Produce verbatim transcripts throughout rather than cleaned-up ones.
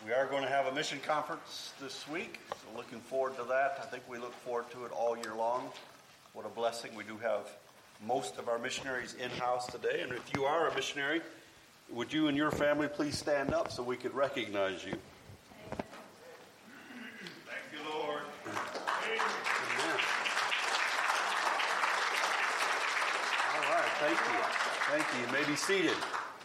We are going to have a mission conference this week, so looking forward to that. I think we look forward to it all year long. What a blessing. We do have most of our missionaries in-house today, and if you are a missionary, would you and your family please stand up so we could recognize you? Thank you, Lord. Amen. All right, thank you. Thank you. You may be seated.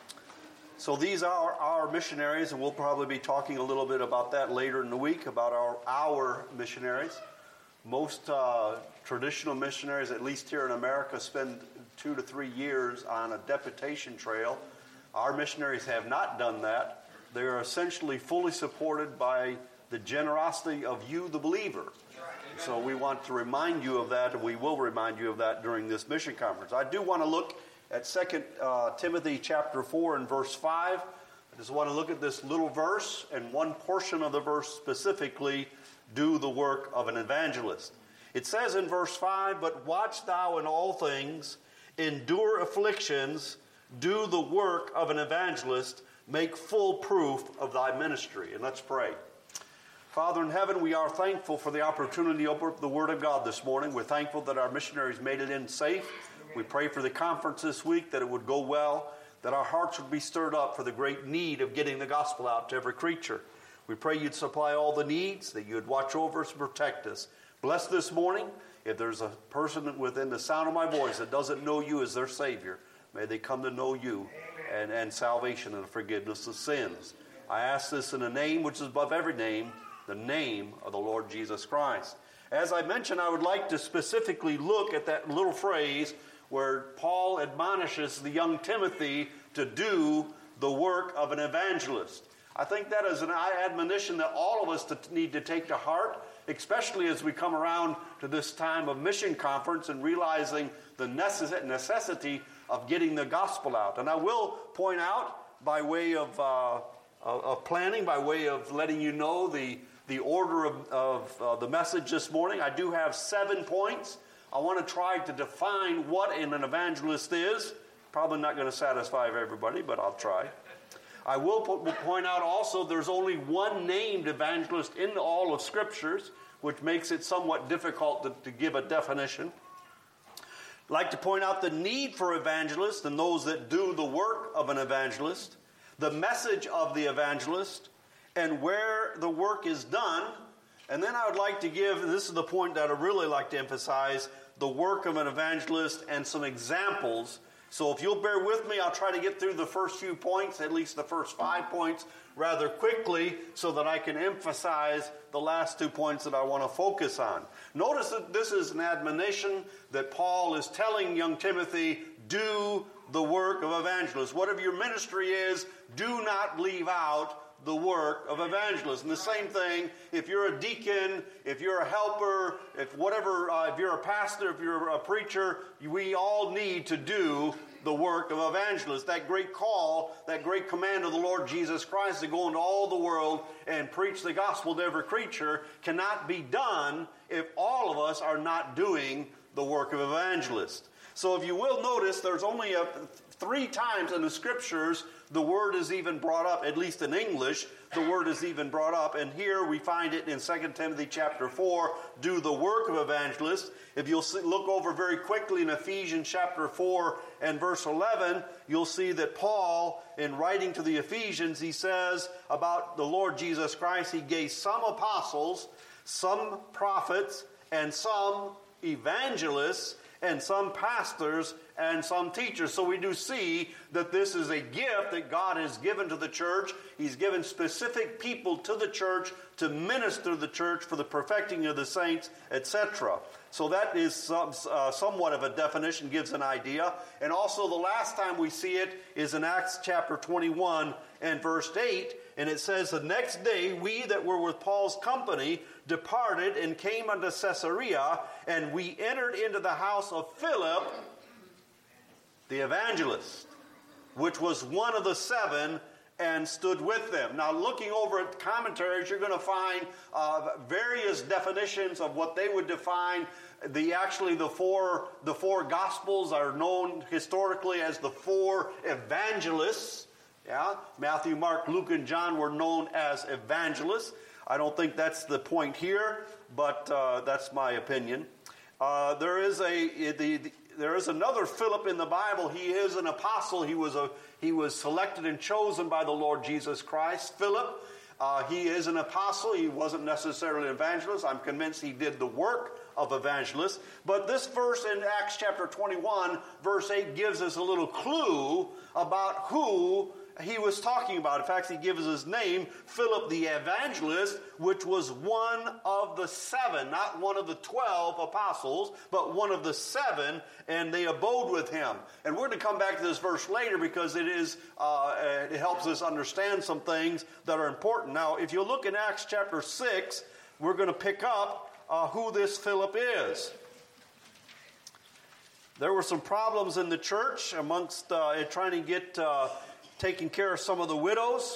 So these are our missionaries, and we'll probably be talking a little bit about that later in the week, about our, our missionaries. Most uh, traditional missionaries, at least here in America, spend two to three years on a deputation trail. Our missionaries have not done that. They are essentially fully supported by the generosity of you, the believer. So we want to remind you of that, and we will remind you of that during this mission conference. I do want to look at Second uh, Timothy chapter four and verse five. I just want to look at this little verse and one portion of the verse specifically, do the work of an evangelist. It says in verse five, but watch thou in all things, endure afflictions, do the work of an evangelist, make full proof of thy ministry. And let's pray. Father in heaven, we are thankful for the opportunity to open up the Word of God this morning. We're thankful that our missionaries made it in safe. We pray for the conference this week that it would go well, that our hearts would be stirred up for the great need of getting the gospel out to every creature. We pray you'd supply all the needs, that you'd watch over us and protect us. Bless this morning. If there's a person within the sound of my voice that doesn't know you as their Savior, may they come to know you and, and salvation and the forgiveness of sins. I ask this in a name which is above every name, the name of the Lord Jesus Christ. As I mentioned, I would like to specifically look at that little phrase where Paul admonishes the young Timothy to do the work of an evangelist. I think that is an admonition that all of us need to take to heart, especially as we come around to this time of mission conference and realizing the necessity of getting the gospel out. And I will point out, by way of, uh, of planning, by way of letting you know the, the order of, of uh, the message this morning, I do have seven points. I want to try to define what an evangelist is. Probably not going to satisfy everybody, but I'll try. I will point out also there's only one named evangelist in all of Scriptures, which makes it somewhat difficult to, to give a definition. I'd like to point out the need for evangelists and those that do the work of an evangelist, the message of the evangelist, and where the work is done. And then I would like to give, this is the point that I really like to emphasize, the work of an evangelist and some examples. So if you'll bear with me, I'll try to get through the first few points, at least the first five points, rather quickly so that I can emphasize the last two points that I want to focus on. Notice that this is an admonition that Paul is telling young Timothy, do the work of evangelist. Whatever your ministry is, do not leave out the work of evangelist. And the same thing, if you're a deacon, if you're a helper, if whatever, uh, if you're a pastor, if you're a preacher, we all need to do the work of evangelist. That great call, that great command of the Lord Jesus Christ to go into all the world and preach the gospel to every creature cannot be done if all of us are not doing the work of evangelist. So if you will notice, there's only a, three times in the Scriptures the word is even brought up, at least in English, the word is even brought up. And here we find it in Second Timothy chapter four, do the work of evangelist. If you'll see, look over very quickly in Ephesians chapter four and verse eleven, you'll see that Paul, in writing to the Ephesians, he says about the Lord Jesus Christ, he gave some apostles, some prophets, and some evangelists, and some pastors and some teachers. So we do see that this is a gift that God has given to the church. He's given specific people to the church to minister to the church for the perfecting of the saints, et cetera. So that is some, uh, somewhat of a definition, gives an idea. And also the last time we see it is in Acts chapter twenty-one and verse eight. And it says, the next day we that were with Paul's company departed and came unto Caesarea, and we entered into the house of Philip, the evangelist, which was one of the seven, and stood with them. Now, looking over at commentaries, you're going to find uh, various definitions of what they would define. The actually the four the four Gospels are known historically as the four evangelists. Yeah, Matthew, Mark, Luke, and John were known as evangelists. I don't think that's the point here, but uh, that's my opinion. Uh, there is a the, the, there is another Philip in the Bible. He is an apostle. He was a he was selected and chosen by the Lord Jesus Christ. Philip, uh, he is an apostle. He wasn't necessarily an evangelist. I'm convinced he did the work of evangelist. But this verse in Acts chapter twenty-one, verse eight, gives us a little clue about who he was talking about. In fact, he gives his name, Philip the Evangelist, which was one of the seven, not one of the twelve apostles, but one of the seven, and they abode with him. And we're going to come back to this verse later because it is uh, it helps us understand some things that are important. Now, if you look in Acts chapter six, we're going to pick up uh, who this Philip is. There were some problems in the church amongst uh, trying to get uh, taking care of some of the widows.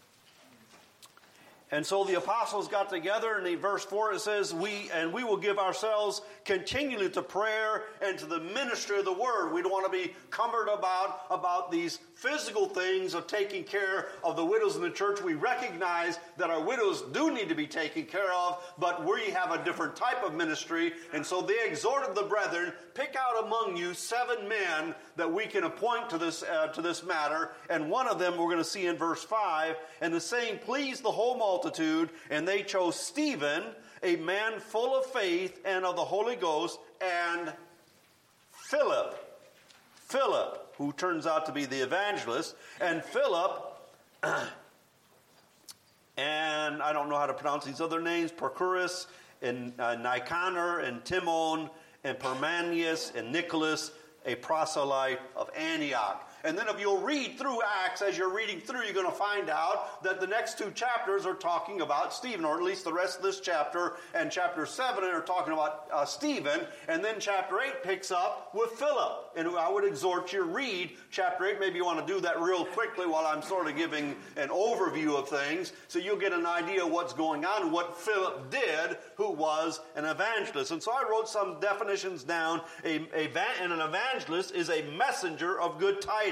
And so the apostles got together, and in verse four it says, "We and we will give ourselves continually to prayer and to the ministry of the word." We don't want to be cumbered about, about these physical things of taking care of the widows in the church. We recognize that our widows do need to be taken care of, but we have a different type of ministry. And so they exhorted the brethren, "Pick out among you seven men that we can appoint to this uh, to this matter." And one of them we're going to see in verse five. "And the saying pleased the whole multitude, and they chose Stephen, a man full of faith and of the Holy Ghost, and Philip." Philip, who turns out to be the evangelist, and Philip, and I don't know how to pronounce these other names, Prochorus, and uh, Nicanor, and Timon, and Parmenius, and Nicholas, a proselyte of Antioch. And then if you'll read through Acts, as you're reading through, you're going to find out that the next two chapters are talking about Stephen, or at least the rest of this chapter, and chapter seven are talking about uh, Stephen, and then chapter eight picks up with Philip. And I would exhort you to read chapter eight. Maybe you want to do that real quickly while I'm sort of giving an overview of things, so you'll get an idea of what's going on and what Philip did, who was an evangelist. And so I wrote some definitions down. A, a, and an evangelist is a messenger of good tidings.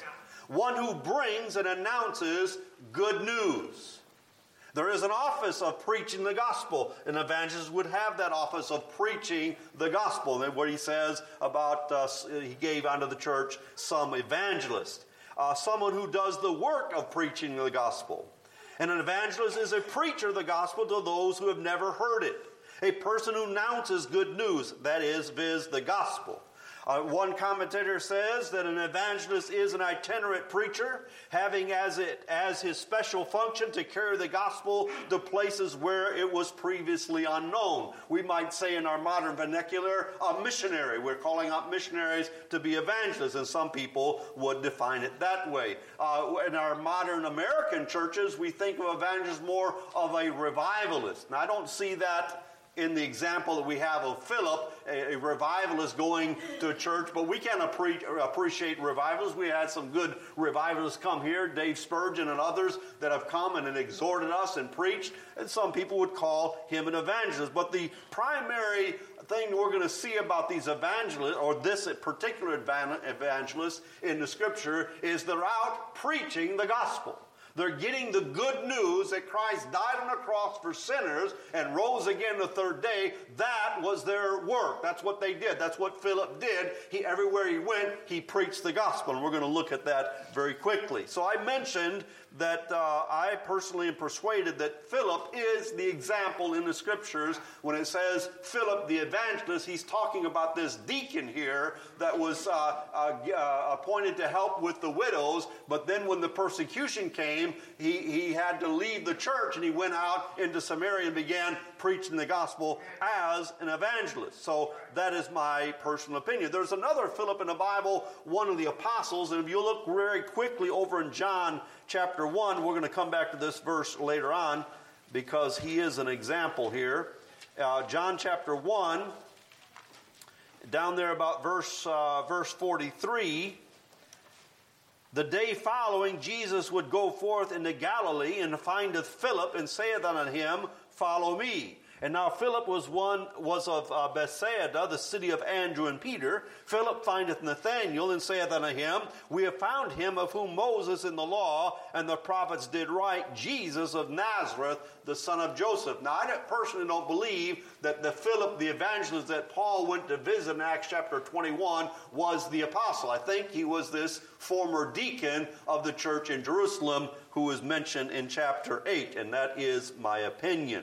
One who brings and announces good news. There is an office of preaching the gospel. An evangelist would have that office of preaching the gospel. And what he says about, uh, he gave unto the church some evangelist. Uh, someone who does the work of preaching the gospel. And an evangelist is a preacher of the gospel to those who have never heard it. A person who announces good news, that is, viz. The gospel. Uh, one commentator says that an evangelist is an itinerant preacher, having as it as his special function to carry the gospel to places where it was previously unknown. We might say in our modern vernacular, a missionary. We're calling out missionaries to be evangelists, and some people would define it that way. Uh, in our modern American churches, we think of evangelists more of a revivalist. Now, I don't see that in the example that we have of Philip, a, a revivalist going to a church, but we can appre- appreciate revivals. We had some good revivalists come here, Dave Spurgeon and others that have come and, and exhorted us and preached, and some people would call him an evangelist. But the primary thing we're going to see about these evangelists, or this particular evangelist in the scripture, is they're out preaching the gospel. They're getting the good news that Christ died on the cross for sinners and rose again the third day. That was their work. That's what they did. That's what Philip did. He, everywhere he went, he preached the gospel. And we're going to look at that very quickly. So I mentioned that uh, I personally am persuaded that Philip is the example in the scriptures. When it says Philip the evangelist, he's talking about this deacon here that was uh, uh, uh, appointed to help with the widows. But then when the persecution came, he, he had to leave the church, and he went out into Samaria and began preaching the gospel as an evangelist. So that is my personal opinion. There's another Philip in the Bible, one of the apostles, and if you look very quickly over in John chapter one, we're going to come back to this verse later on because he is an example here. Uh, John chapter one, down there about verse uh, verse forty-three, the day following, Jesus would go forth into Galilee, and findeth Philip, and saith unto him, Follow me. And now Philip was one was of uh, Bethsaida, the city of Andrew and Peter. Philip findeth Nathanael, and saith unto him, We have found him of whom Moses in the law and the prophets did write, Jesus of Nazareth, the son of Joseph. Now, I personally don't believe that the Philip, the evangelist that Paul went to visit in Acts chapter twenty-one, was the apostle. I think he was this former deacon of the church in Jerusalem who was mentioned in chapter eight, and that is my opinion.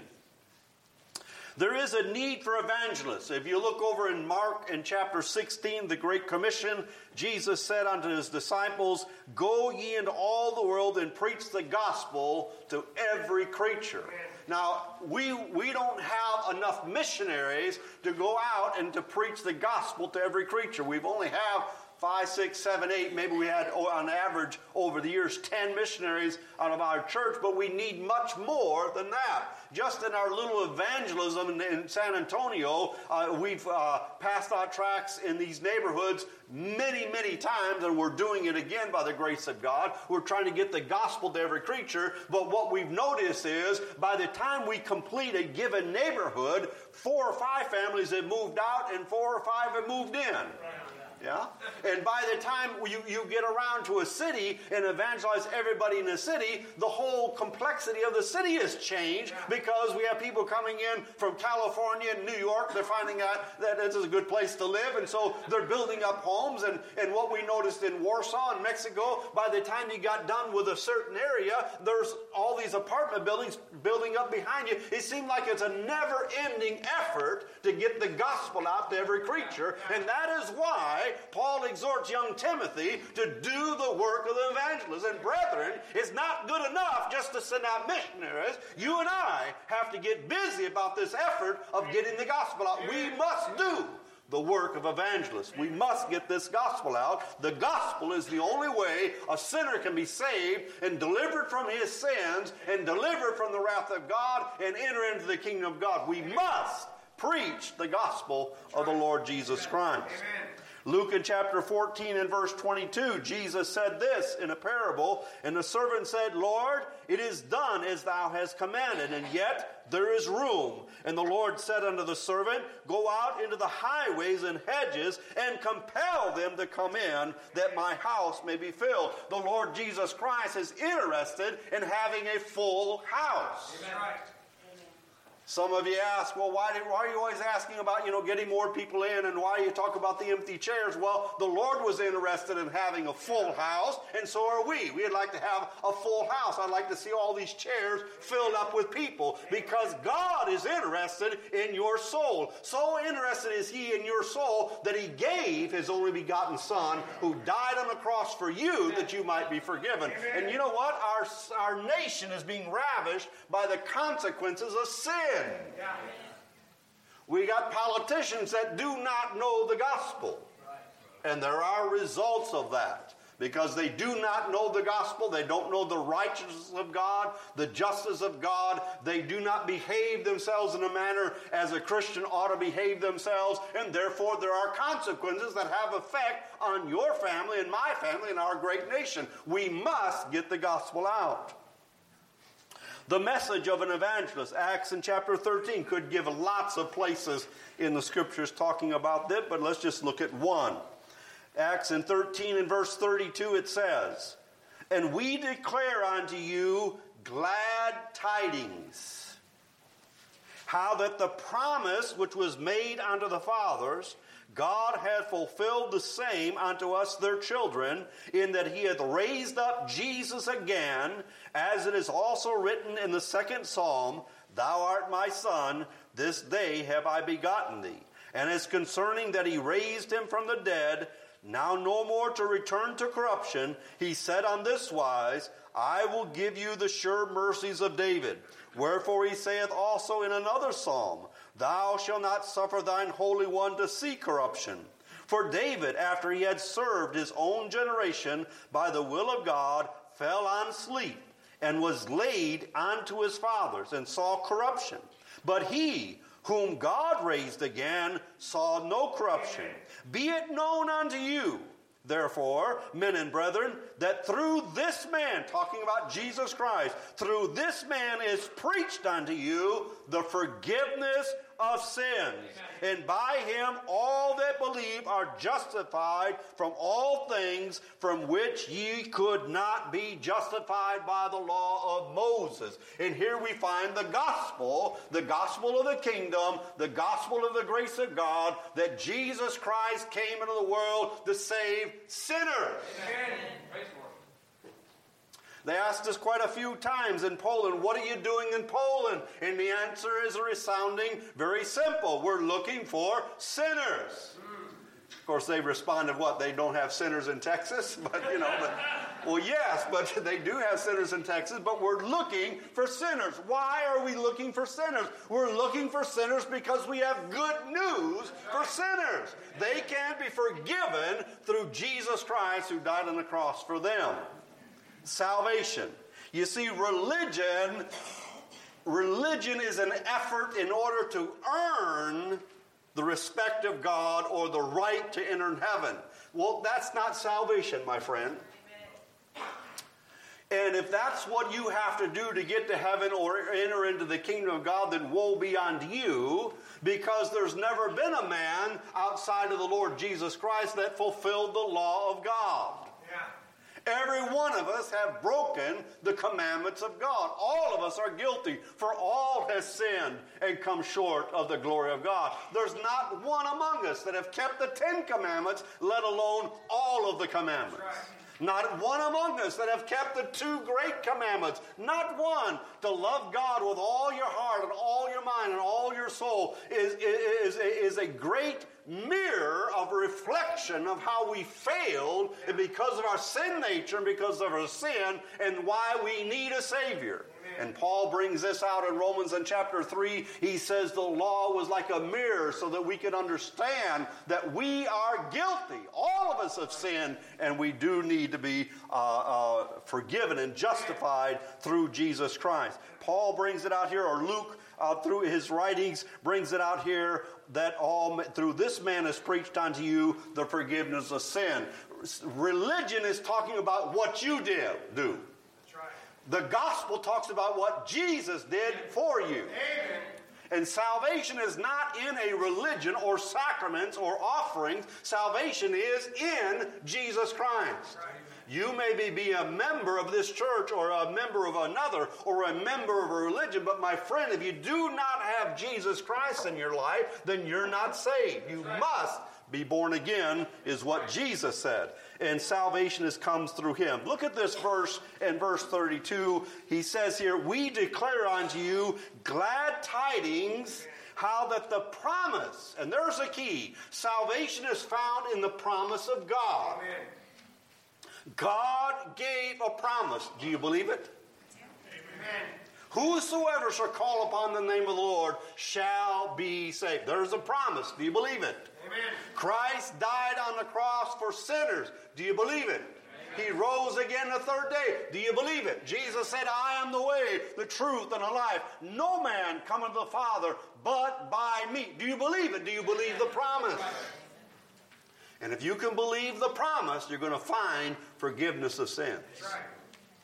There is a need for evangelists. If you look over in Mark in chapter sixteen, the Great Commission, Jesus said unto his disciples, Go ye into all the world and preach the gospel to every creature. Now, we, we don't have enough missionaries to go out and to preach the gospel to every creature. We've only have five, six, seven, eight, maybe we had on average over the years ten missionaries out of our church, but we need much more than that. Just in our little evangelism in, in San Antonio, uh, we've uh, passed out tracts in these neighborhoods many, many times, and we're doing it again by the grace of God. We're trying to get the gospel to every creature, but what we've noticed is by the time we complete a given neighborhood, four or five families have moved out and four or five have moved in. Yeah? And by the time you, you get around to a city and evangelize everybody in the city, the whole complexity of the city has changed because we have people coming in from California and New York. They're finding out that this is a good place to live, and so they're building up homes. And, and what we noticed in Warsaw and Mexico, by the time you got done with a certain area, there's all these apartment buildings building up behind you. It seemed like it's a never-ending effort to get the gospel out to every creature, and that is why Paul exhorts young Timothy to do the work of the evangelist. And brethren, it's not good enough just to send out missionaries. You and I have to get busy about this effort of getting the gospel out. We must do the work of evangelists. We must get this gospel out. The gospel is the only way a sinner can be saved and delivered from his sins and delivered from the wrath of God and enter into the kingdom of God. We must preach the gospel of the Lord Jesus Christ. Amen. Luke in chapter fourteen and verse twenty-two, Jesus said this in a parable, and the servant said, Lord, it is done as thou hast commanded, and yet there is room. And the Lord said unto the servant, Go out into the highways and hedges, and compel them to come in, that my house may be filled. The Lord Jesus Christ is interested in having a full house. Amen. Right. Some of you ask, well, why, did, why are you always asking about, you know, getting more people in, and why you talk about the empty chairs? Well, the Lord was interested in having a full house, and so are we. We'd like to have a full house. I'd like to see all these chairs filled up with people, because God is interested in your soul. So interested is He in your soul that He gave His only begotten Son, who died on the cross for you that you might be forgiven. And you know what? Our, our nation is being ravished by the consequences of sin. We got politicians that do not know the gospel. And there are results of that. Because they do not know the gospel, they don't know the righteousness of God, the justice of God, they do not behave themselves in a manner as a Christian ought to behave themselves, and therefore there are consequences that have effect on your family and my family and our great nation. We must get the gospel out. The message of an evangelist, Acts in chapter thirteen, could give lots of places in the scriptures talking about this, but let's just look at one. Acts in thirteen and verse thirty-two, it says, And we declare unto you glad tidings, how that the promise which was made unto the fathers, God hath fulfilled the same unto us their children, in that He hath raised up Jesus again, as it is also written in the second psalm, Thou art my son, this day have I begotten thee. And as concerning that He raised him from the dead, now no more to return to corruption, He said on this wise, I will give you the sure mercies of David. Wherefore He saith also in another psalm, Thou shalt not suffer thine Holy One to see corruption. For David, after he had served his own generation by the will of God, fell on sleep, and was laid unto his fathers, and saw corruption. But he, whom God raised again, saw no corruption. Be it known unto you, therefore, men and brethren, that through this man," talking about Jesus Christ, "through this man is preached unto you the forgiveness of sins. And by him all that believe are justified from all things from which ye could not be justified by the law of Moses." And here we find the gospel, the gospel of the kingdom, the gospel of the grace of God, that Jesus Christ came into the world to save sinners. Amen. Praise the Lord. They asked us quite a few times in Poland, "What are you doing in Poland?" And the answer is a resounding, very simple. We're looking for sinners. Of course, they responded, what, they don't have sinners in Texas? But, you know, but, well, yes, but they do have sinners in Texas, but we're looking for sinners. Why are we looking for sinners? We're looking for sinners because we have good news for sinners. They can be forgiven through Jesus Christ, who died on the cross for them. Salvation. You see, religion, religion is an effort in order to earn the respect of God or the right to enter heaven. Well, that's not salvation, my friend. And if that's what you have to do to get to heaven or enter into the kingdom of God, then woe be unto you, because there's never been a man outside of the Lord Jesus Christ that fulfilled the law of God. Yeah. Every one of us have broken the commandments of God. All of us are guilty, for all has sinned and come short of the glory of God. There's not one among us that have kept the Ten Commandments, let alone all of the commandments. Not one among us that have kept the two great commandments. Not one. To love God with all your heart and all your mind and all your soul is, is, is, is a great mirror of reflection of how we failed, and because of our sin nature and because of our sin, and why we need a Savior. Amen. And Paul brings this out in Romans in chapter three. He says the law was like a mirror so that we could understand that we are guilty. All of us have sinned, and we do need to be uh, uh, forgiven and justified through Jesus Christ. Paul brings it out here, or Luke uh, through his writings brings it out here, that all through this man is preached unto you the forgiveness of sin. Religion is talking about what you did do. That's right. The gospel talks about what Jesus did for you. Amen. And salvation is not in a religion or sacraments or offerings. Salvation is in Jesus Christ. Right. You may be a member of this church or a member of another or a member of a religion, but my friend, if you do not have Jesus Christ in your life, then you're not saved. You must be born again, is what Jesus said. And salvation is, comes through him. Look at this verse in verse thirty-two. He says here, "We declare unto you glad tidings, how that the promise," and there's a key, salvation is found in the promise of God. Amen. God gave a promise. Do you believe it? Amen. "Whosoever shall call upon the name of the Lord shall be saved." There's a promise. Do you believe it? Amen. Christ died on the cross for sinners. Do you believe it? Amen. He rose again the third day. Do you believe it? Jesus said, "I am the way, the truth, and the life. No man cometh to the Father but by me." Do you believe it? Do you believe the promise? And if you can believe the promise, you're going to find forgiveness of sins. That's right.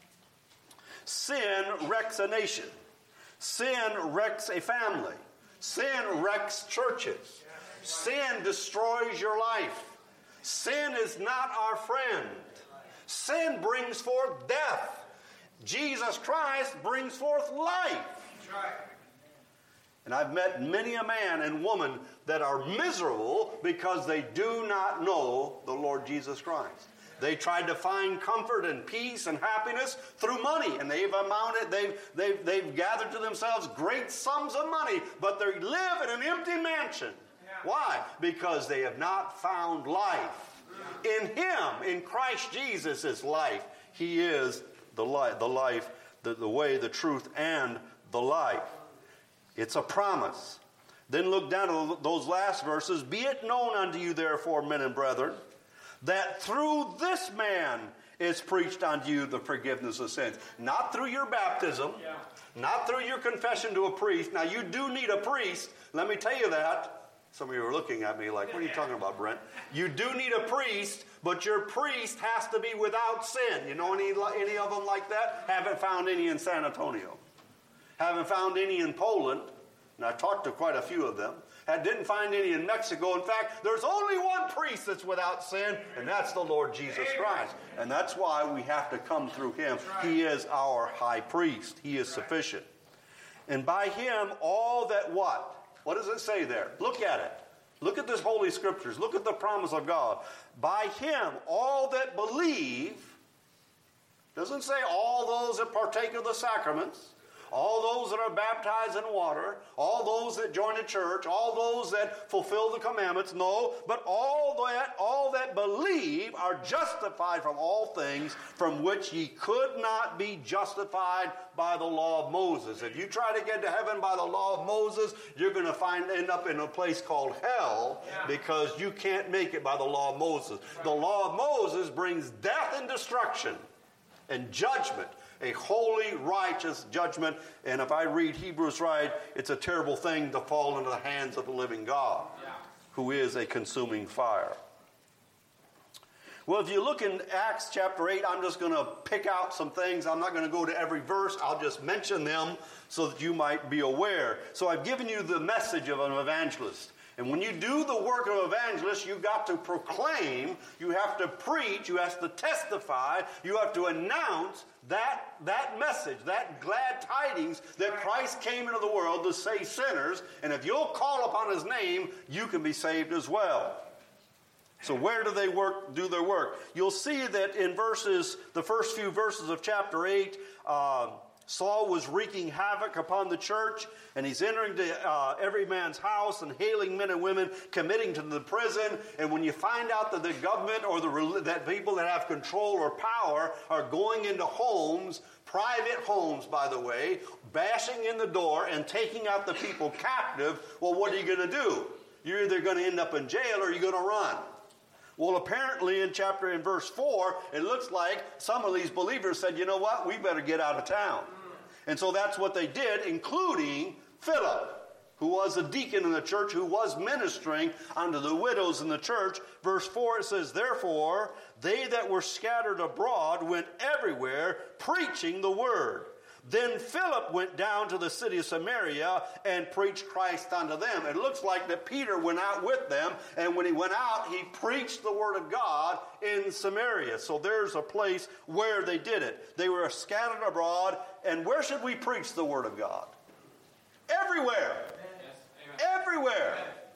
Sin wrecks a nation. Sin wrecks a family. Sin wrecks churches. Sin destroys your life. Sin is not our friend. Sin brings forth death. Jesus Christ brings forth life. That's right. And I've met many a man and woman that are miserable because they do not know the Lord Jesus Christ. They tried to find comfort and peace and happiness through money, and they've amounted, they've, they've, they've gathered to themselves great sums of money, but they live in an empty mansion. Yeah. Why? Because they have not found life. Yeah. In Him, in Christ Jesus is life. He is the life, the life, the, the way, the truth, and the life. It's a promise. Then look down to those last verses. "Be it known unto you, therefore, men and brethren, that through this man is preached unto you the forgiveness of sins." Not through your baptism, yeah. Not through your confession to a priest. Now, you do need a priest. Let me tell you that. Some of you are looking at me like, "What are you talking about, Brent?" You do need a priest but your priest has to be without sin. You know any, any of them like that? Haven't found any in San Antonio. Haven't found any in Poland. And I talked to quite a few of them. I didn't find any in Mexico. In fact, there's only one priest that's without sin, and that's the Lord Jesus Christ. And that's why we have to come through him. He is our high priest. He is sufficient. And by him, all that what? What does it say there? Look at it. Look at this Holy Scriptures. Look at the promise of God. By him, all that believe, doesn't say all those that partake of the sacraments, all those that are baptized in water, all those that join a church, all those that fulfill the commandments. No, but all that, all that believe are justified from all things from which ye could not be justified by the law of Moses. If you try to get to heaven by the law of Moses, you're going to find end up in a place called hell because you can't make it by the law of Moses. The law of Moses brings death and destruction and judgment. A holy, righteous judgment. And if I read Hebrews right, it's a terrible thing to fall into the hands of the living God, yeah. who is a consuming fire. Well, if you look in Acts chapter eight, I'm just going to pick out some things. I'm not going to go to every verse. I'll just mention them so that you might be aware. So I've given you the message of an evangelist. And when you do the work of evangelist, you've got to proclaim, you have to preach, you have to testify, you have to announce that, that message, that glad tidings that Christ came into the world to save sinners. And if you'll call upon his name, you can be saved as well. So where do they work, do their work? You'll see that in verses, the first few verses of chapter eight, uh, Saul was wreaking havoc upon the church, and he's entering to uh, every man's house and hailing men and women, committing to the prison. And when you find out that the government or the that people that have control or power are going into homes, private homes, by the way, bashing in the door and taking out the people captive, well, what are you going to do? You're either going to end up in jail or you're going to run. Well, apparently in chapter, in verse four, it looks like some of these believers said, you know what, we better get out of town. And so that's what they did, including Philip, who was a deacon in the church, who was ministering unto the widows in the church. Verse four, it says, therefore, they that were scattered abroad went everywhere preaching the word. Then Philip went down to the city of Samaria and preached Christ unto them. It looks like that Peter went out with them, and when he went out, he preached the word of God in Samaria. So there's a place where they did it. They were scattered abroad, and where should we preach the word of God? Everywhere. Yes. Everywhere.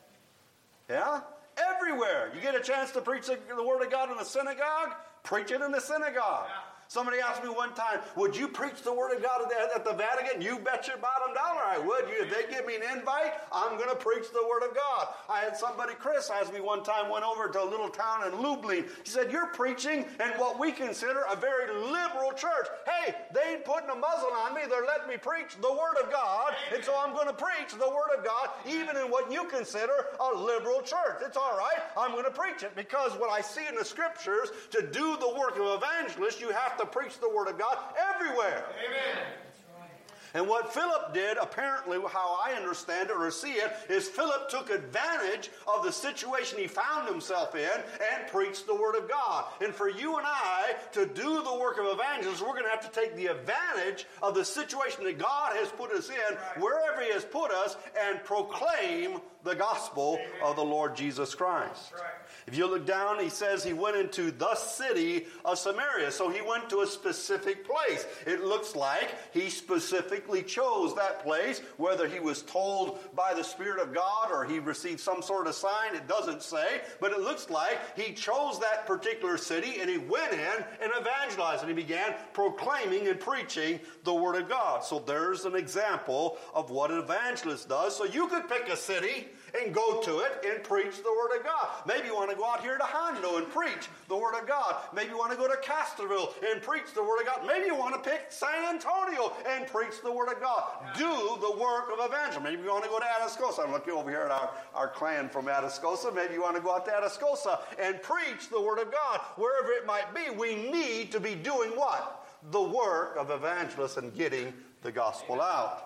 Yeah? Everywhere. You get a chance to preach the, the word of God in a synagogue? Preach it in the synagogue. Yeah. Somebody asked me one time, would you preach the word of God at the Vatican? You bet your bottom dollar I would. If they give me an invite, I'm going to preach the word of God. I had somebody, Chris, asked me one time, went over to a little town in Lublin. He said, you're preaching in what we consider a very liberal church. Hey, they ain't putting a muzzle on me. They're letting me preach the word of God. And so I'm going to preach the word of God, even in what you consider a liberal church. It's all right. I'm going to preach it because what I see in the scriptures, to do the work of evangelist, you have to preach the word of God everywhere. Amen. And what Philip did, apparently, how I understand it or see it, is Philip took advantage of the situation he found himself in and preached the word of God. And for you and I to do the work of evangelism, we're going to have to take the advantage of the situation that God has put us in, wherever he has put us, and proclaim the gospel Amen. Of the Lord Jesus Christ. Right. If you look down, he says he went into the city of Samaria. So he went to a specific place. It looks like he specifically chose that place, whether he was told by the Spirit of God or he received some sort of sign. It doesn't say, but it looks like he chose that particular city and he went in and evangelized and he began proclaiming and preaching the word of God. So there's an example of what an evangelist does. So you could pick a city and go to it and preach the word of God. Maybe you want to go out here to Hondo and preach the word of God. Maybe you want to go to Castroville and preach the word of God. Maybe you want to pick San Antonio and preach the word of God. Do the work of evangelism. Maybe you want to go to Atascosa. I'm looking over here at our, our clan from Atascosa. Maybe you want to go out to Atascosa and preach the word of God. Wherever it might be, we need to be doing what? The work of evangelists and getting the gospel out.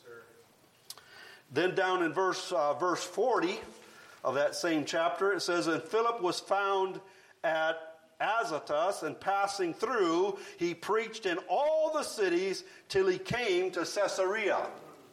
Then down in verse uh, verse forty of that same chapter, it says, and Philip was found at Azotus, and passing through, he preached in all the cities till he came to Caesarea.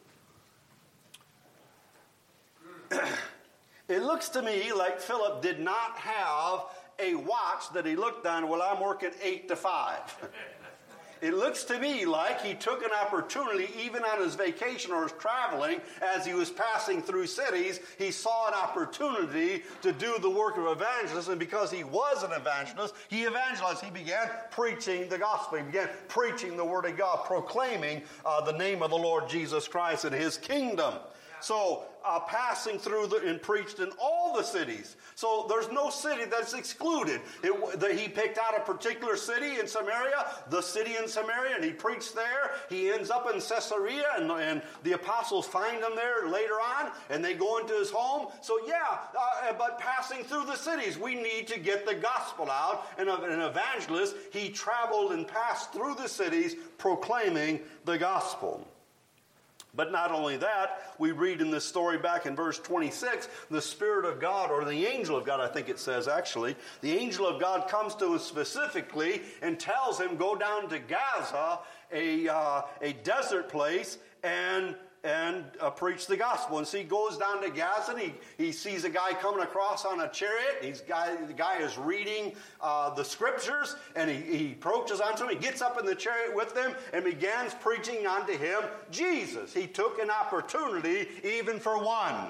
It looks to me like Philip did not have a watch that he looked on, well, I'm working eight to five. It looks to me like he took an opportunity, even on his vacation or his traveling, as he was passing through cities, he saw an opportunity to do the work of evangelist, and because he was an evangelist, he evangelized. He began preaching the gospel. He began preaching the word of God, proclaiming uh, the name of the Lord Jesus Christ and his kingdom. So, uh, passing through the, and preached in all the cities. So, there's no city that's excluded. It, the, he picked out a particular city in Samaria, the city in Samaria, and he preached there. He ends up in Caesarea, and, and the apostles find him there later on, and they go into his home. So, yeah, uh, but passing through the cities, we need to get the gospel out. And an evangelist, he traveled and passed through the cities proclaiming the gospel. But not only that, we read in this story back in verse twenty-six, the Spirit of God, or the angel of God, I think it says actually, the angel of God comes to him specifically and tells him, go down to Gaza, a, uh, a desert place, and and uh, preach the gospel. And so he goes down to Gaza, and he, he sees a guy coming across on a chariot. He's guy, the guy is reading uh, the scriptures, and he, he approaches onto him. He gets up in the chariot with them and begins preaching unto him Jesus. He took an opportunity even for one.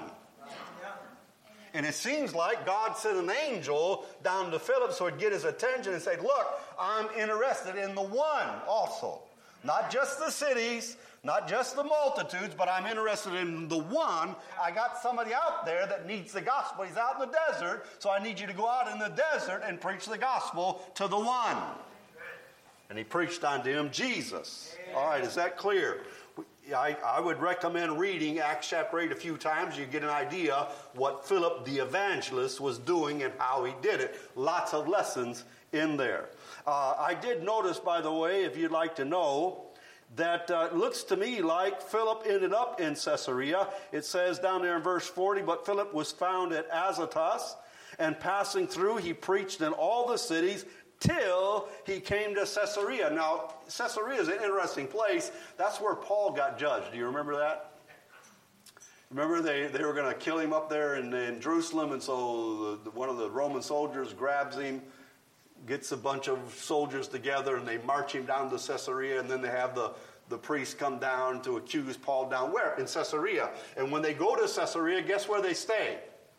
And it seems like God sent an angel down to Philip so he'd get his attention and say, look, I'm interested in the one also. Not just the cities, not just the multitudes, but I'm interested in the one. I got somebody out there that needs the gospel. He's out in the desert, so I need you to go out in the desert and preach the gospel to the one. And he preached unto him Jesus. All right, is that clear? I, I would recommend reading Acts chapter eight a few times. You get an idea what Philip the evangelist was doing and how he did it. Lots of lessons in there. Uh, I did notice, by the way, if you'd like to know, that uh, looks to me like Philip ended up in Caesarea. It says down there in verse forty, but Philip was found at Azotus, and passing through, he preached in all the cities till he came to Caesarea. Now, Caesarea is an interesting place. That's where Paul got judged. Do you remember that? Remember they, they were going to kill him up there in, in Jerusalem, and so the, the, one of the Roman soldiers grabs him, gets a bunch of soldiers together, and they march him down to Caesarea, and then they have the, the priests come down to accuse Paul down where? In Caesarea. And when they go to Caesarea, guess where they stay?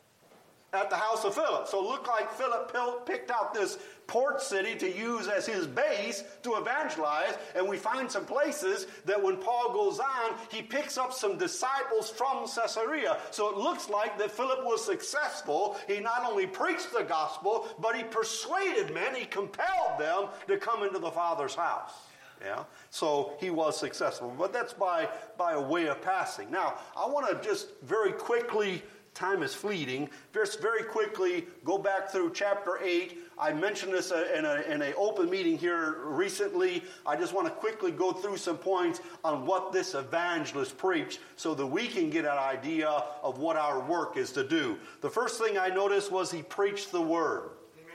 At the house of Philip. So it looked like Philip picked out this port city to use as his base to evangelize. And we find some places that when Paul goes on, he picks up some disciples from Caesarea. So it looks like that Philip was successful. He not only preached the gospel, but he persuaded men, he compelled them to come into the Father's house. Yeah, so he was successful. But that's by, by a way of passing. Now, I want to just very quickly, time is fleeting, just very quickly go back through chapter eight. I mentioned this in an in a open meeting here recently. I just want to quickly go through some points on what this evangelist preached so that we can get an idea of what our work is to do. The first thing I noticed was he preached the word.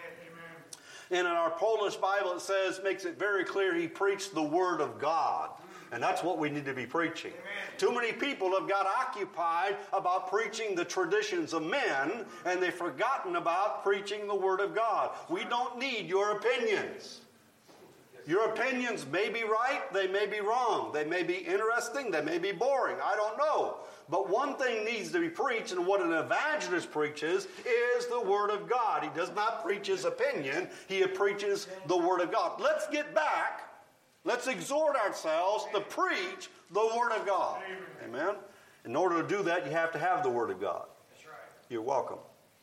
And in our Polish Bible, it says, makes it very clear, he preached the word of God. And that's what we need to be preaching. Amen. Too many people have got occupied about preaching the traditions of men, and they've forgotten about preaching the word of God. We don't need your opinions. Your opinions may be right, they may be wrong. They may be interesting, they may be boring. I don't know. But one thing needs to be preached, and what an evangelist preaches is the Word of God. He does not preach his opinion. He preaches the Word of God. Let's get back. Let's exhort ourselves to preach the Word of God. Amen? In order to do that, you have to have the Word of God. That's right. You're welcome.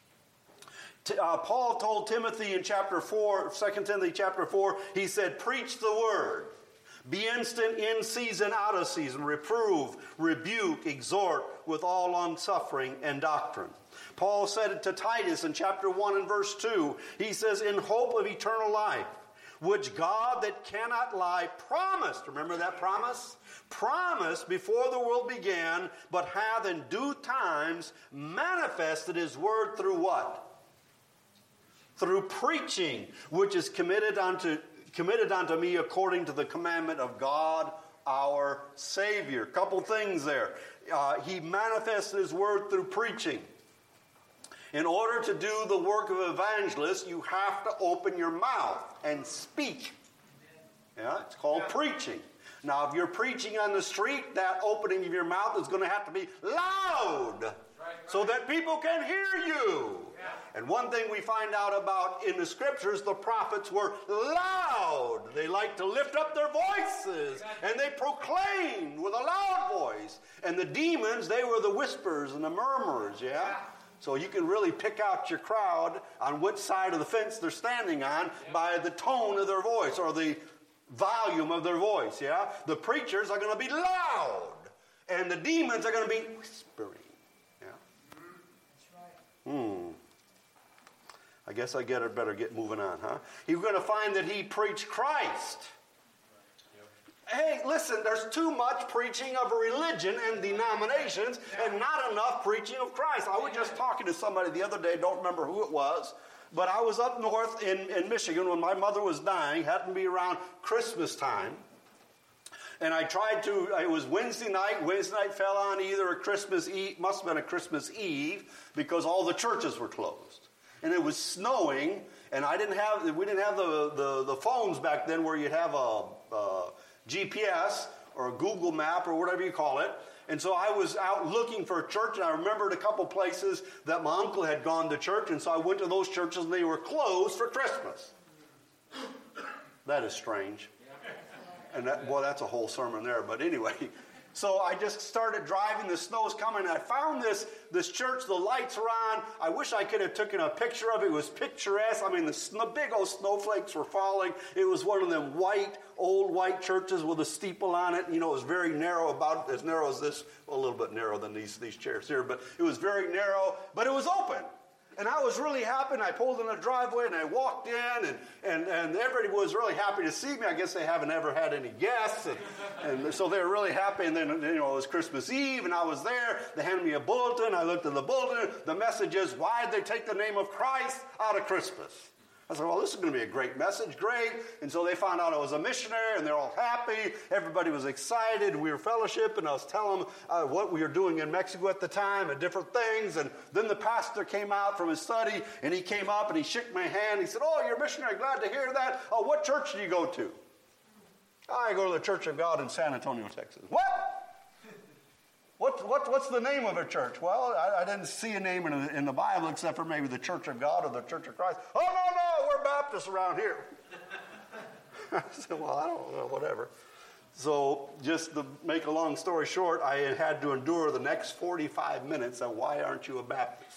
Uh, Paul told Timothy in chapter four, Second Timothy chapter four, he said, preach the Word. Be instant in season, out of season. Reprove, rebuke, exhort with all longsuffering and doctrine. Paul said it to Titus in chapter one and verse two. He says, in hope of eternal life, which God that cannot lie promised. Remember that promise? Promised before the world began, but hath in due times manifested his word through what? through preaching, which is committed unto, committed unto me according to the commandment of God, our Savior. Couple things there. Uh, he manifests his word through preaching. In order to do the work of evangelist, you have to open your mouth and speak. Yeah, it's called preaching. Now, if you're preaching on the street, that opening of your mouth is going to have to be loud so that people can hear you. And one thing we find out about in the scriptures, the prophets were loud. They liked to lift up their voices, and they proclaimed with a loud voice. And the demons, they were the whisperers and the murmurers, yeah? So you can really pick out your crowd on which side of the fence they're standing on by the tone of their voice or the volume of their voice, yeah? The preachers are going to be loud, and the demons are going to be whispering, yeah? That's right. Hmm. I guess I get it better get moving on, huh? You're going to find that he preached Christ. Hey, listen, there's too much preaching of religion and denominations and not enough preaching of Christ. I was just talking to somebody the other day, don't remember who it was, but I was up north in, in Michigan when my mother was dying, happened to be around Christmas time. And I tried to, it was Wednesday night. Wednesday night fell on either a Christmas Eve, must have been a Christmas Eve, because all the churches were closed. And it was snowing, and I didn't have, we didn't have the, the, the phones back then where you'd have a, a G P S or a Google map or whatever you call it. And so I was out looking for a church, and I remembered a couple places that my uncle had gone to church, and so I went to those churches, and they were closed for Christmas. That is strange. And that, boy, that's a whole sermon there. But anyway, so I just started driving. The snow's coming. I found this, this church. The lights are on. I wish I could have taken a picture of it. It was picturesque. I mean, the snow, big old snowflakes were falling. It was one of them white, old white churches with a steeple on it. You know, it was very narrow, about as narrow as this. Well, a little bit narrower than these, these chairs here. But it was very narrow. But it was open. And I was really happy, and I pulled in the driveway, and I walked in, and, and, and everybody was really happy to see me. I guess they haven't ever had any guests, and, and so they were really happy. And then, you know, it was Christmas Eve, and I was there. They handed me a bulletin. I looked at the bulletin. The message is, why did they take the name of Christ out of Christmas? I said, well, this is going to be a great message, great. And so they found out I was a missionary, and they're all happy. Everybody was excited. We were fellowship, and I was telling them uh, what we were doing in Mexico at the time and different things. And then the pastor came out from his study, and he came up, and he shook my hand. He said, oh, you're a missionary. Glad to hear that. Oh, what church do you go to? I go to the Church of God in San Antonio, Texas. What? What, what, what's the name of a church? Well, I, I didn't see a name in, in the Bible except for maybe the Church of God or the Church of Christ. Oh, no, no, we're Baptists around here. I said, well, I don't know, whatever. So just to make a long story short, I had to endure the next forty-five minutes of why aren't you a Baptist?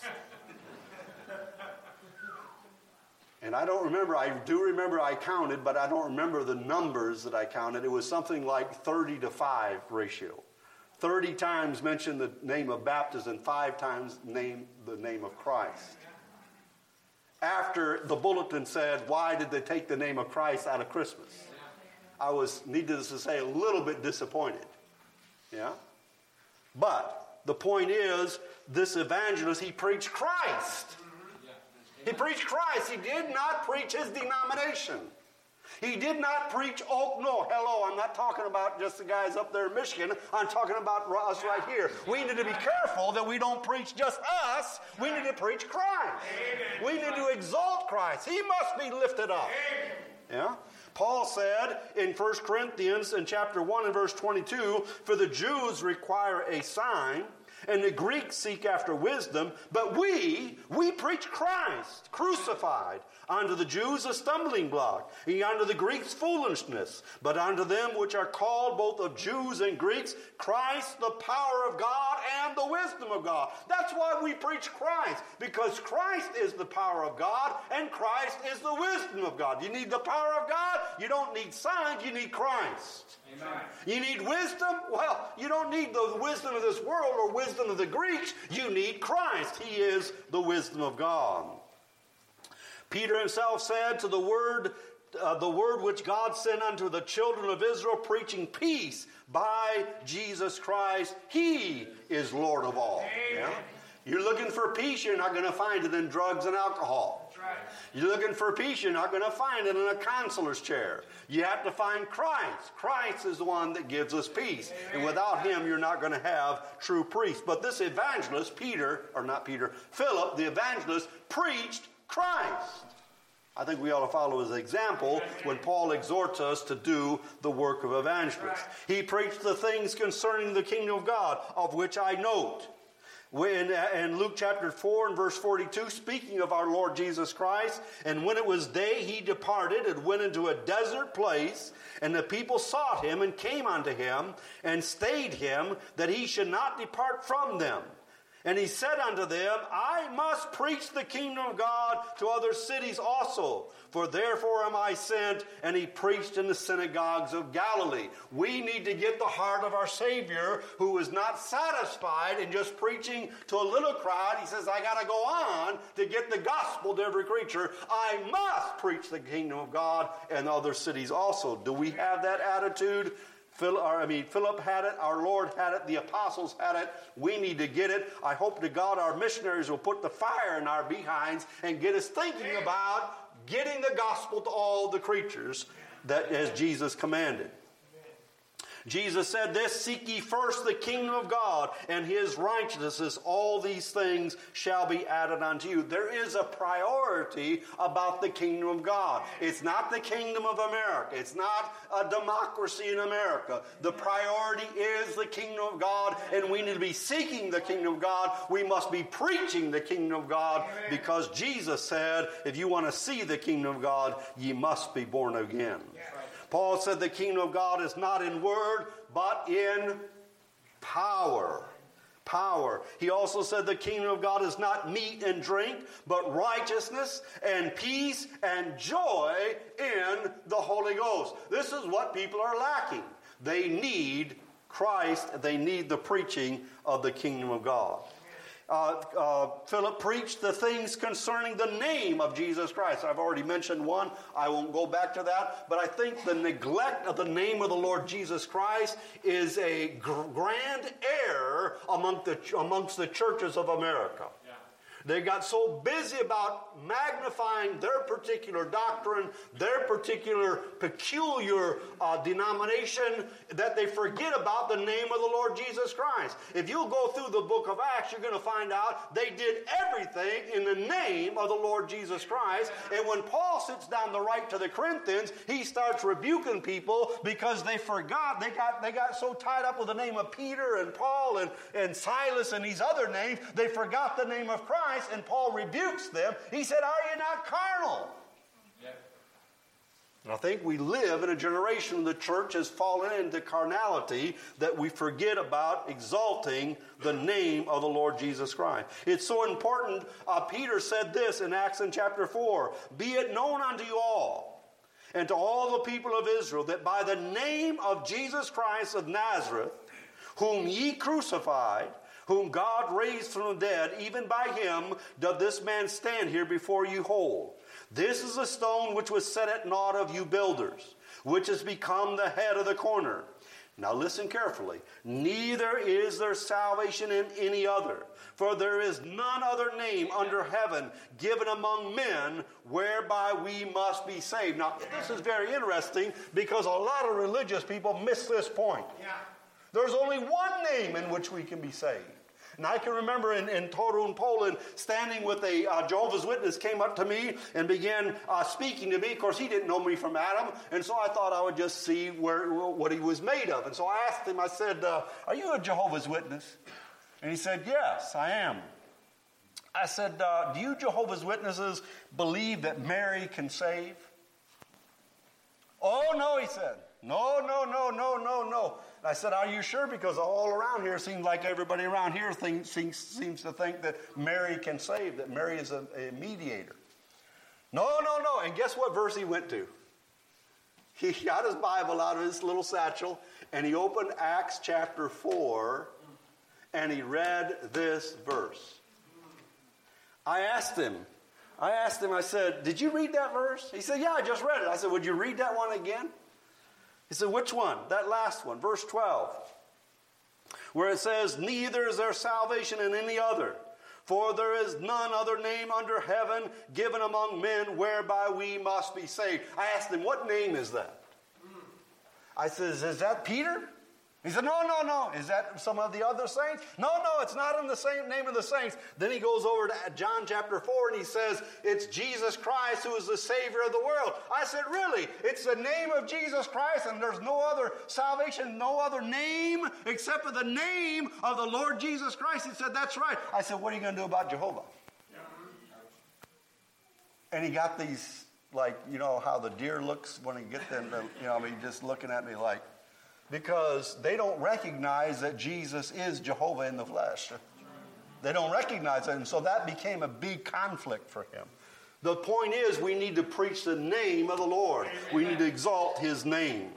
And I don't remember, I do remember I counted, but I don't remember the numbers that I counted. It was something like thirty to five ratio. thirty times mentioned the name of Baptist and five times name the name of Christ. After the bulletin said, why did they take the name of Christ out of Christmas? I was, needless to say, a little bit disappointed. Yeah? But the point is, this evangelist, he preached Christ. He preached Christ. He did not preach his denomination. He did not preach, oh, no, hello, I'm not talking about just the guys up there in Michigan. I'm talking about us right here. We need to be careful that we don't preach just us. We need to preach Christ. Amen. We need to exalt Christ. He must be lifted up. Amen. Yeah? Paul said in First Corinthians in chapter one and verse twenty-two, for the Jews require a sign, and the Greeks seek after wisdom, but we, we preach Christ, crucified, unto the Jews a stumbling block, and unto the Greeks foolishness, but unto them which are called both of Jews and Greeks, Christ the power of God and the wisdom of God. That's why we preach Christ, because Christ is the power of God, and Christ is the wisdom of God. You need the power of God, you don't need signs, you need Christ. Amen. You need wisdom? Well, you don't need the wisdom of this world or wisdom of the Greeks. You need Christ. He is the wisdom of God. Peter himself said to the word, uh, the word which God sent unto the children of Israel, preaching peace by Jesus Christ. He is Lord of all. Yeah? You're looking for peace, you're not going to find it in drugs and alcohol. That's right. You're looking for peace, you're not going to find it in a counselor's chair. You have to find Christ. Christ is the one that gives us peace. Amen. And without him, you're not going to have true peace. But this evangelist, Peter, or not Peter, Philip, the evangelist, preached Christ. I think we ought to follow his example when Paul exhorts us to do the work of evangelist. He preached the things concerning the kingdom of God, of which I note. When, in Luke chapter four and verse forty-two, speaking of our Lord Jesus Christ, and when it was day, he departed and went into a desert place, and the people sought him and came unto him and stayed him, that he should not depart from them. And he said unto them, I must preach the kingdom of God to other cities also, for therefore am I sent. And he preached in the synagogues of Galilee. We need to get the heart of our Savior, who is not satisfied in just preaching to a little crowd. He says, I got to go on to get the gospel to every creature. I must preach the kingdom of God in other cities also. Do we have that attitude? Phil, or, I mean, Philip had it, our Lord had it, the apostles had it. We need to get it. I hope to God our missionaries will put the fire in our behinds and get us thinking about getting the gospel to all the creatures that as Jesus commanded. Jesus said this, seek ye first the kingdom of God and his righteousness, all these things shall be added unto you. There is a priority about the kingdom of God. It's not the kingdom of America. It's not a democracy in America. The priority is the kingdom of God, and we need to be seeking the kingdom of God. We must be preaching the kingdom of God, because Jesus said, if you want to see the kingdom of God, ye must be born again. Paul said the kingdom of God is not in word, but in power. Power. He also said the kingdom of God is not meat and drink, but righteousness and peace and joy in the Holy Ghost. This is what people are lacking. They need Christ. They need the preaching of the kingdom of God. Uh, uh, Philip preached the things concerning the name of Jesus Christ. I've already mentioned one. I won't go back to that. But I think the neglect of the name of the Lord Jesus Christ is a gr- grand error among the, amongst the churches of America. Yeah. They got so busy about magnifying their particular doctrine, their particular peculiar uh, denomination, that they forget about the name of the Lord Jesus Christ. If you go through the book of Acts, you're going to find out they did everything in the name of the Lord Jesus Christ. And when Paul sits down to write to the Corinthians, he starts rebuking people because they forgot. They got, they got so tied up with the name of Peter and Paul and, and Silas and these other names, they forgot the name of Christ. And Paul rebukes them. He said, are you not carnal? Yep. And I think we live in a generation the church has fallen into carnality, that we forget about exalting the name of the Lord Jesus Christ. It's so important. Uh, Peter said this in Acts in chapter four, be it known unto you all and to all the people of Israel that by the name of Jesus Christ of Nazareth, whom ye crucified, whom God raised from the dead, even by him doth this man stand here before you whole. This is a stone which was set at naught of you builders, which has become the head of the corner. Now listen carefully. Neither is there salvation in any other, for there is none other name under heaven given among men whereby we must be saved. Now this is very interesting, because a lot of religious people miss this point. Yeah. There's only one name in which we can be saved. And I can remember in, in Torun, Poland, standing with a uh, Jehovah's Witness came up to me and began uh, speaking to me. Of course, he didn't know me from Adam, and so I thought I would just see where what he was made of. And so I asked him, I said, uh, are you a Jehovah's Witness? And he said, yes, I am. I said, uh, do you Jehovah's Witnesses believe that Mary can save? Oh, no, he said. No, no, no, no, no, no. I said, are you sure? Because all around here seems like everybody around here think, seems, seems to think that Mary can save, that Mary is a, a mediator. No, no, no. And guess what verse he went to? He got his Bible out of his little satchel, and he opened Acts chapter four, and he read this verse. I asked him, I asked him, I said, did you read that verse? He said, yeah, I just read it. I said, would you read that one again? He said, which one? That last one, verse twelve, where it says, neither is there salvation in any other, For there is none other name under heaven given among men whereby we must be saved. I asked him, what name is that? I says, is that Peter? He said, no, no, no. Is that some of the other saints? No, no, it's not in the same name of the saints. Then he goes over to John chapter four and he says, it's Jesus Christ who is the Savior of the world. I said, really? It's the name of Jesus Christ and there's no other salvation, no other name except for the name of the Lord Jesus Christ. He said, that's right. I said, what are you going to do about Jehovah? And he got these, like, you know how the deer looks when he gets them, to, you know, I mean, just looking at me like, because they don't recognize that Jesus is Jehovah in the flesh. They don't recognize it, and so that became a big conflict for him. The point is, we need to preach the name of the Lord. We need to exalt his name.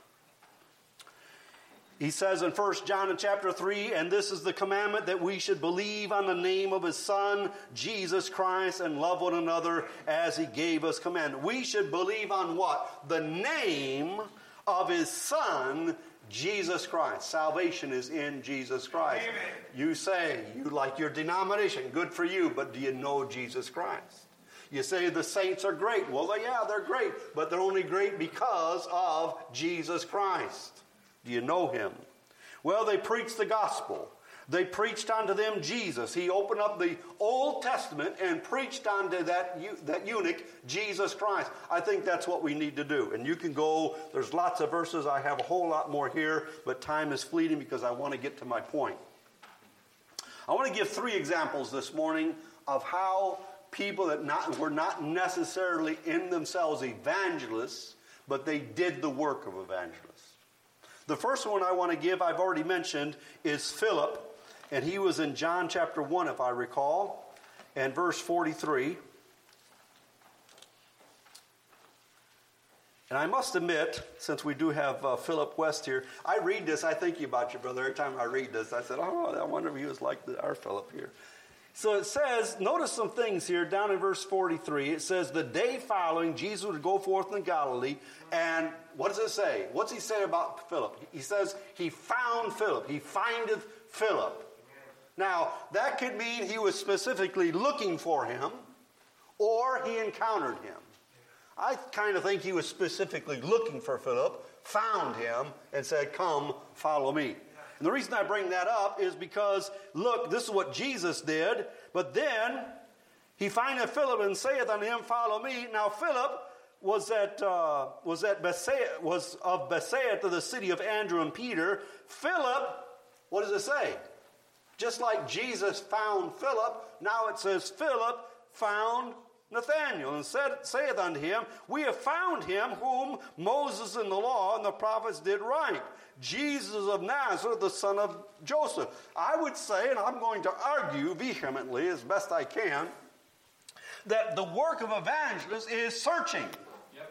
He says in First John in chapter three, and this is the commandment, that we should believe on the name of his Son, Jesus Christ, and love one another as he gave us commandment. We should believe on what? The name of his Son, Jesus Christ. Salvation is in Jesus Christ. Amen. You say, you like your denomination, good for you, but do you know Jesus Christ? You say the saints are great. Well, yeah, they're great, but they're only great because of Jesus Christ. Do you know him? Well, they preached the gospel. They preached unto them Jesus. He opened up the Old Testament and preached unto that, that eunuch, Jesus Christ. I think that's what we need to do. And you can go, there's lots of verses. I have a whole lot more here, but time is fleeting because I want to get to my point. I want to give three examples this morning of how people that not, were not necessarily in themselves evangelists, but they did the work of evangelists. The first one I want to give, I've already mentioned, is Philip. And he was in John chapter one, if I recall, and verse forty-three. And I must admit, since we do have uh, Philip West here, I read this, I think about you, brother. Every time I read this, I said, oh, I wonder if he was like the, our Philip here. So it says, notice some things here down in verse forty-three. It says, the day following, Jesus would go forth in Galilee. And what does it say? What's he say about Philip? He says, he found Philip. He findeth Philip. Now, that could mean he was specifically looking for him, or he encountered him. I kind of think he was specifically looking for Philip, found him, and said, come, follow me. And the reason I bring that up is because, look, this is what Jesus did, but then he findeth Philip and saith unto him, follow me. Now, Philip was at uh, was at Bethsaida, was of Bethsaida to the city of Andrew and Peter. Philip, what does it say? Just like Jesus found Philip, now it says Philip found Nathanael and said, saith unto him, we have found him whom Moses in the law and the prophets did write, Jesus of Nazareth, the son of Joseph. I would say, and I'm going to argue vehemently as best I can, that the work of evangelist is searching. Yep.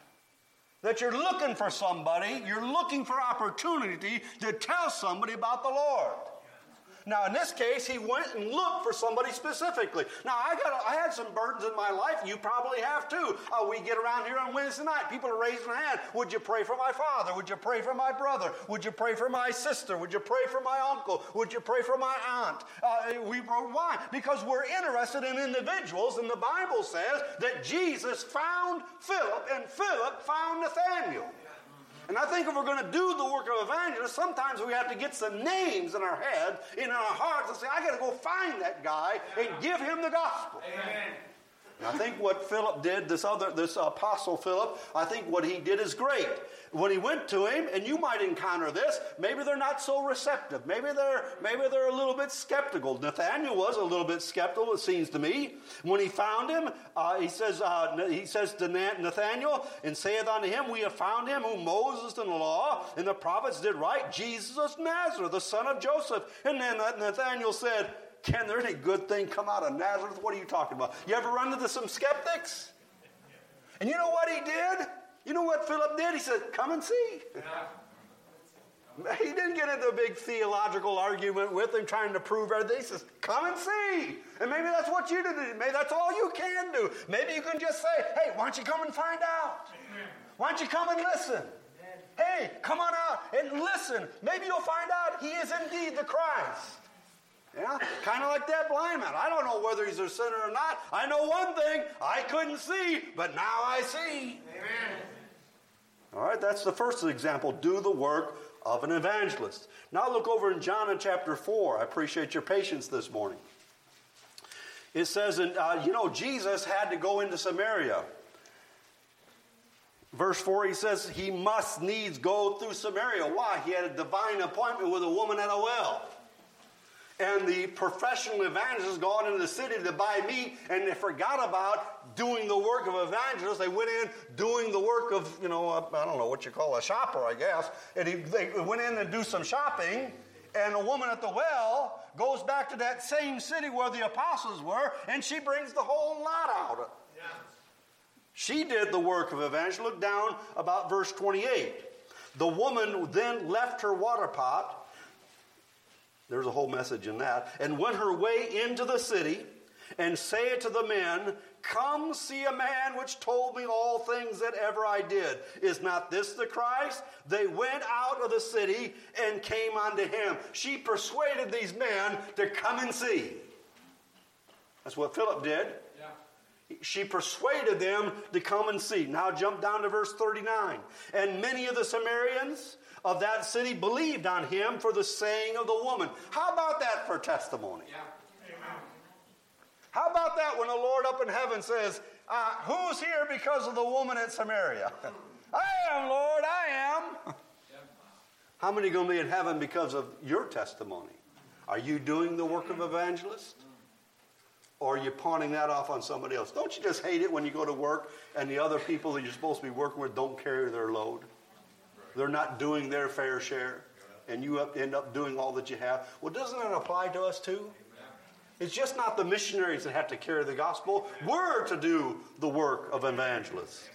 That you're looking for somebody, you're looking for opportunity to tell somebody about the Lord. Now, in this case, he went and looked for somebody specifically. Now, I got I had some burdens in my life. You probably have too. Uh, we get around here on Wednesday night. People are raising their hand. Would you pray for my father? Would you pray for my brother? Would you pray for my sister? Would you pray for my uncle? Would you pray for my aunt? Uh, we Why? Because we're interested in individuals, and the Bible says that Jesus found Philip, and Philip found Nathanael. And I think if we're going to do the work of evangelists, sometimes we have to get some names in our head, in our hearts, and say, I got to go find that guy and give him the gospel. Amen. And I think what Philip did, this other, this apostle Philip, I think what he did is great. When he went to him, and you might encounter this, maybe they're not so receptive. Maybe they're maybe they're a little bit skeptical. Nathanael was a little bit skeptical, it seems to me. When he found him, uh, he says uh, he says to Nathanael, and saith unto him, we have found him whom Moses in the law and the prophets did write, Jesus of Nazareth, the son of Joseph. And then Nathanael said, can there any good thing come out of Nazareth? What are you talking about? You ever run into some skeptics? And you know what he did? You know what Philip did? He said, come and see. Yeah. He didn't get into a big theological argument with him trying to prove everything. He says, come and see. And maybe that's what you do. Maybe that's all you can do. Maybe you can just say, hey, why don't you come and find out? Why don't you come and listen? Hey, come on out and listen. Maybe you'll find out he is indeed the Christ. Yeah, kind of like that blind man. I don't know whether he's a sinner or not. I know one thing, I couldn't see, but now I see. Amen. All right, that's the first example. Do the work of an evangelist. Now look over in John in chapter four. I appreciate your patience this morning. It says, in, uh, you know, Jesus had to go into Samaria. Verse four, he says he must needs go through Samaria. Why? He had a divine appointment with a woman at a well. And the professional evangelists gone into the city to buy meat, and they forgot about doing the work of evangelists. They went in doing the work of, you know, a, I don't know what you call a shopper, I guess. And he, they went in and do some shopping, and a woman at the well goes back to that same city where the apostles were, and she brings the whole lot out. Yeah. She did the work of evangelism. Look down about verse twenty-eight. The woman then left her water pot. There's a whole message in that. And went her way into the city, and said to the men, come see a man which told me all things that ever I did. Is not this the Christ? They went out of the city and came unto him. She persuaded these men to come and see. That's what Philip did. Yeah. She persuaded them to come and see. Now jump down to verse thirty-nine. And many of the Samaritans of that city believed on him for the saying of the woman. How about that for testimony? Yeah. Amen. How about that when the Lord up in heaven says, uh, who's here because of the woman at Samaria? I am, Lord, I am. How many are going to be in heaven because of your testimony? Are you doing the work of evangelist? Or are you pawning that off on somebody else? Don't you just hate it when you go to work and the other people that you're supposed to be working with don't carry their load? They're not doing their fair share, and you end up doing all that you have. Well, doesn't that apply to us too? It's just not the missionaries that have to carry the gospel. We're to do the work of evangelists.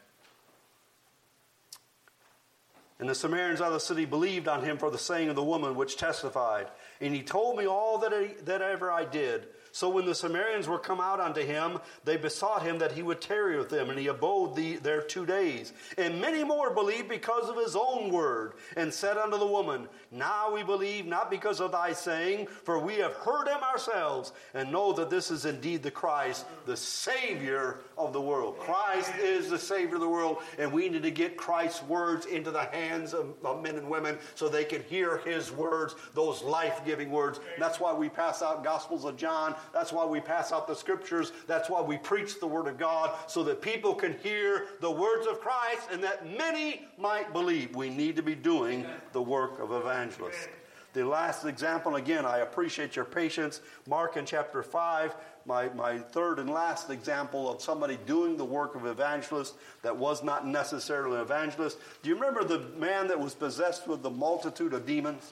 And the Samaritans of the city believed on him for the saying of the woman which testified. And he told me all that, I, that ever I did. So when the Samaritans were come out unto him, they besought him that he would tarry with them, and he abode the, there two days. And many more believed because of his own word, and said unto the woman, now we believe not because of thy saying, for we have heard him ourselves, and know that this is indeed the Christ, the Savior of the world. Christ is the Savior of the world, and we need to get Christ's words into the hands of, of men and women so they can hear his words, those life-giving words. And that's why we pass out Gospels of John. That's why we pass out the scriptures. That's why we preach the word of God, so that people can hear the words of Christ and that many might believe. We need to be doing the work of evangelists. The last example, again, I appreciate your patience. Mark in chapter five, my, my third and last example of somebody doing the work of evangelist that was not necessarily an evangelist. Do you remember the man that was possessed with the multitude of demons?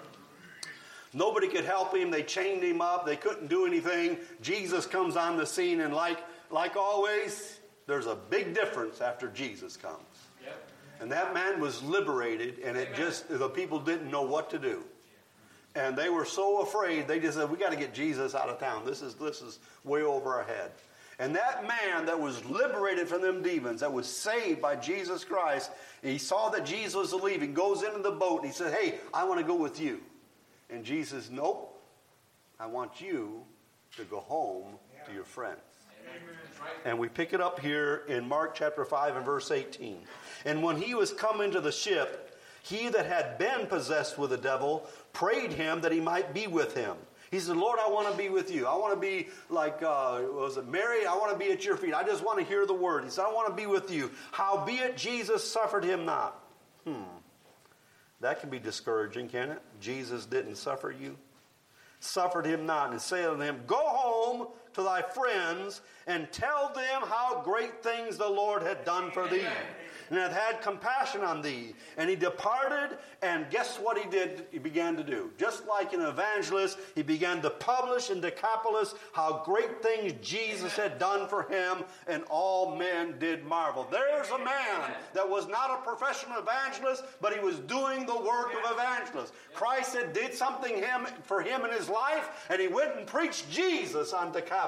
Nobody could help him. They chained him up. They couldn't do anything. Jesus comes on the scene, and like, like always, there's a big difference after Jesus comes. Yep. And that man was liberated, and it just, the people didn't know what to do. And they were so afraid, they just said, we got to get Jesus out of town. This is, this is way over our head. And that man that was liberated from them demons, that was saved by Jesus Christ, he saw that Jesus was leaving, goes into the boat, and he said, hey, I want to go with you. And Jesus, nope, I want you to go home to your friends. And we pick it up here in Mark chapter five and verse eighteen. And when he was come into the ship, he that had been possessed with the devil prayed him that he might be with him. He said, Lord, I want to be with you. I want to be like, uh, was it Mary? I want to be at your feet. I just want to hear the word. He said, I want to be with you. Howbeit Jesus suffered him not. Hmm. That can be discouraging, can it? Jesus didn't suffer you. Suffered him not, and said unto him, go home to thy friends, and tell them how great things the Lord had done for thee, and hath had compassion on thee. And he departed, and guess what he did? He began to do. Just like an evangelist, he began to publish in Decapolis how great things Jesus had done for him, and all men did marvel. There's a man that was not a professional evangelist, but he was doing the work of evangelist. Christ had did something him, for him in his life, and he went and preached Jesus on Decapolis.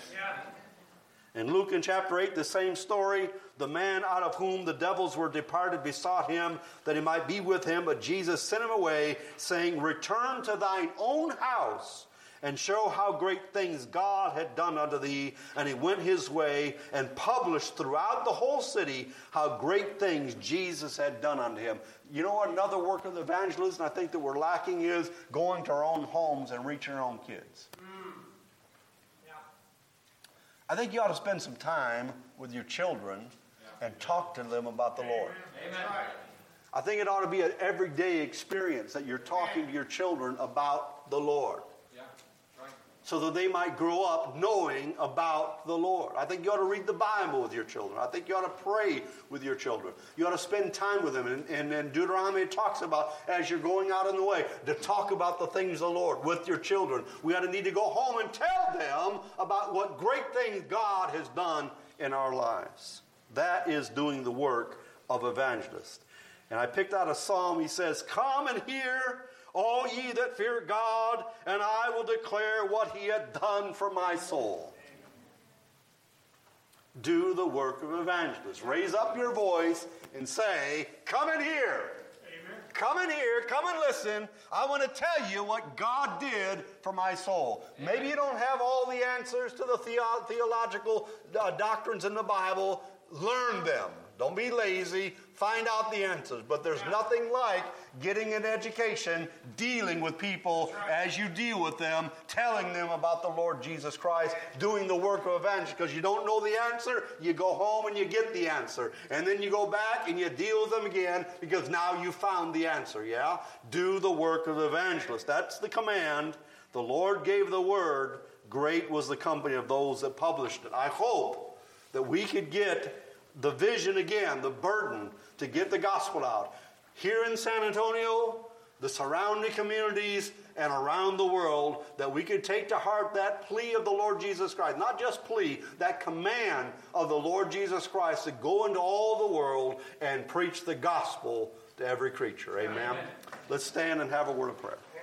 In Luke in chapter eight, the same story. The man out of whom the devils were departed besought him that he might be with him, but Jesus sent him away, saying, return to thine own house and show how great things God had done unto thee. And he went his way and published throughout the whole city how great things Jesus had done unto him. You know what another work of evangelism I think that we're lacking is? Going to our own homes and reaching our own kids. Mm. Yeah. I think you ought to spend some time with your children yeah. and talk to them about the Lord. Amen. I think it ought to be an everyday experience that you're talking to your children about the Lord. Yeah, right. So that they might grow up knowing about the Lord. I think you ought to read the Bible with your children. I think you ought to pray with your children. You ought to spend time with them. And, and, and Deuteronomy talks about, as you're going out in the way, to talk about the things of the Lord with your children. We ought to need to go home and tell them about what great things God has done in our lives. That is doing the work of evangelists. And I picked out a psalm. He says, "Come and hear, all ye that fear God, and I will declare what he hath done for my soul." Do the work of evangelists. Raise up your voice and say, "Come and hear. Amen. Come and hear. Come and listen. I want to tell you what God did for my soul." Amen. Maybe you don't have all the answers to the theo- theological uh, doctrines in the Bible. Learn them. Don't be lazy. Find out the answers. But there's nothing like getting an education, dealing with people as you deal with them, telling them about the Lord Jesus Christ, doing the work of evangelism. Because you don't know the answer, you go home and you get the answer. And then you go back and you deal with them again because now you found the answer, yeah? Do the work of the evangelist. That's the command. The Lord gave the word. Great was the company of those that published it. I hope that we could get the vision again, the burden to get the gospel out. Here in San Antonio, the surrounding communities, and around the world, that we could take to heart that plea of the Lord Jesus Christ. Not just plea, that command of the Lord Jesus Christ to go into all the world and preach the gospel to every creature. Amen. Amen. Let's stand and have a word of prayer.